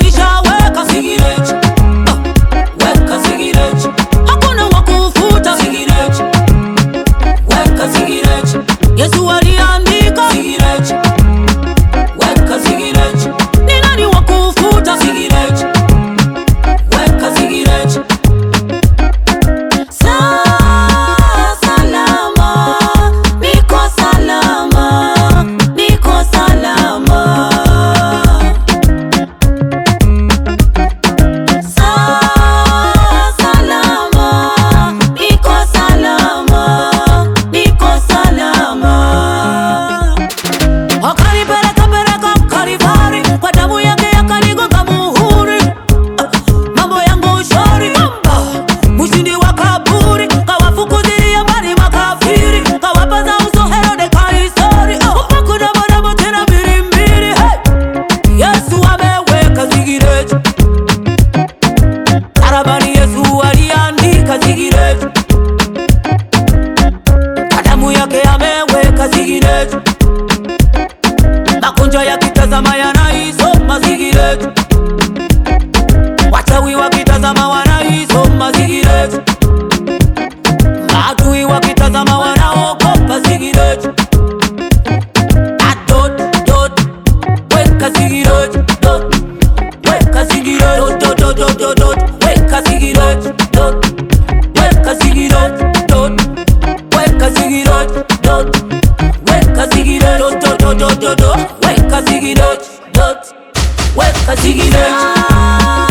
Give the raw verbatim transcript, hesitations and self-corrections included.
alishaweka sigireti. uh, Weka sigireti, hakuna wakufuta sigireti. Weka sigireti, Yesu aliandika sigireti. Weka sigireti, ni nani wakufuta sigireti. Weka sigireti. Magonjwa yakitazama yanaisoma sigireti. Wachawi wakitazama wanaisoma sigireti. Maadui wakitazama wanaogopa sigireti. Adot, dot, weka sigireti. Dot, weka sigireti. Dot, dot, dot, dot, dot, weka sigireti. Dot, weka sigireti. Dot, weka sigireti. Dot, weka sigireti. Dot, dot, dot, dot, dot, weka sigireti. Dot, weka sigireti.